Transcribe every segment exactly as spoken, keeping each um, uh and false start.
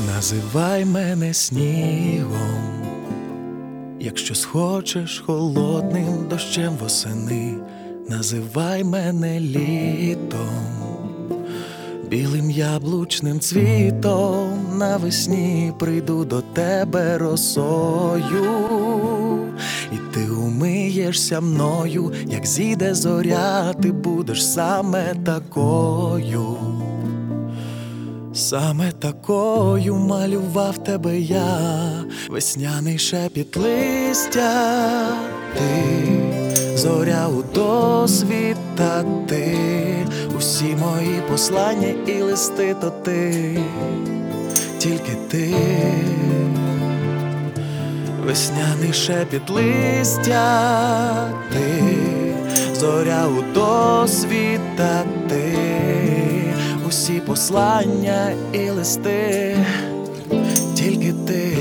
Називай мене снігом, якщо схочеш холодним дощем восени. Називай мене літом, білим яблучним цвітом. Навесні прийду до тебе росою, і ти умиєшся мною, як зійде зоря, ти будеш саме такою. Саме такою малював тебе я, весняний шепіт листя, ти, зоря у досвіта, ти, усі мої послання і листи, то ти, тільки ти, весняний шепіт листя, ти, зоря у досвіта, ти, усі послання і листи, тільки ти.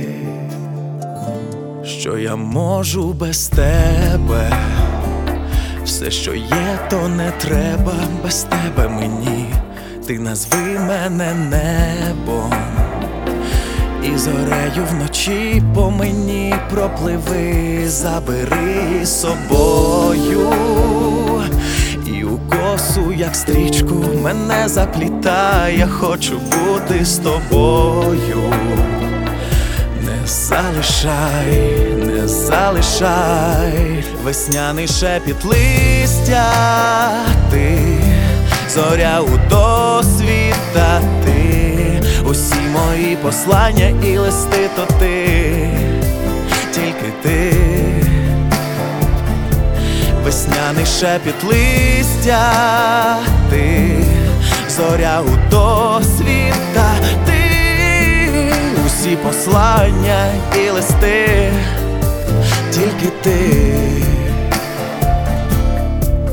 Що я можу без тебе? Все, що є, то не треба без тебе мені. Ти назви мене небом, і зорею вночі по мені пропливи, забери з собою. І у косу, як стрічку, мене заплітай, я хочу бути з тобою. Не залишай, не залишай весняний шепіт листя, ти, зоря у досвіта, ти, усі мої послання і листи, то ти, тільки ти, весняний шепіт листя, ти, зоря у досвіта, ти, усі послання і листи, тільки ти.